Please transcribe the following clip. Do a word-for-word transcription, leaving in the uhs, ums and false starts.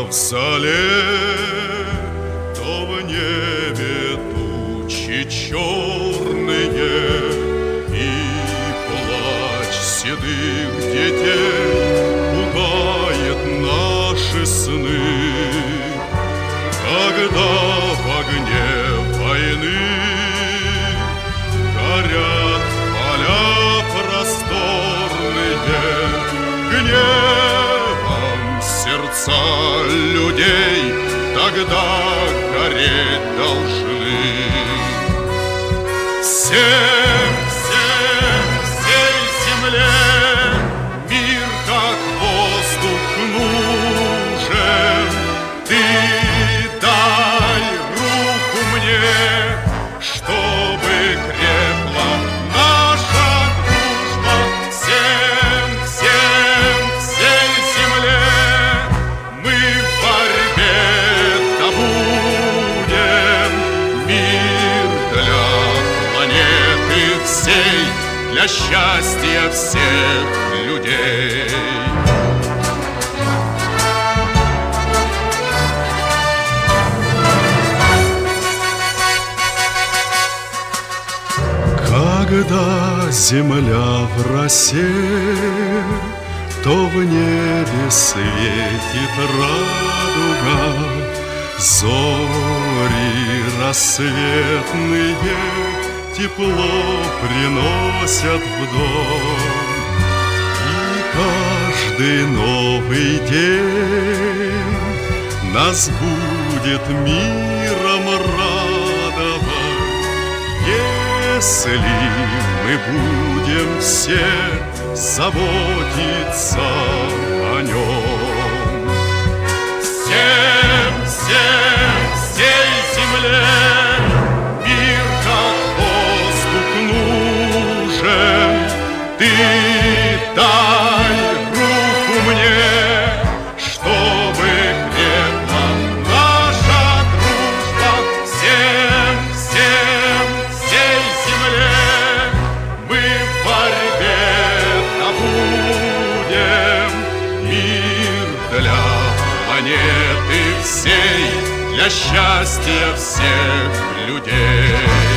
в зале, то в небе тучи черные, и плач седых детей пугает наши сны. Когда в огне войны горят поля просторные, гневом сердца людей тогда гореть должны. Всем, всем, всей земле мир как воздух нужен. Ты дай руку мне, чтобы крепла наша дружба. Всем, всем, всей земле мы в борьбе добудем мир для планеты всей, для счастья всех людей. Когда земля в росе, то в небе светит радуга, зори рассветные тепло приносят в дом. И каждый новый день нас будет миром радовать, если мы будем все заботиться о нем. Всем, всем, всей земле мир как воздух нужен. Ты дай руку мне, чтобы крепла наша дружба. Всем, всем, всей земле мы в борьбе добудем мир для планеты всей, для счастья всех людей.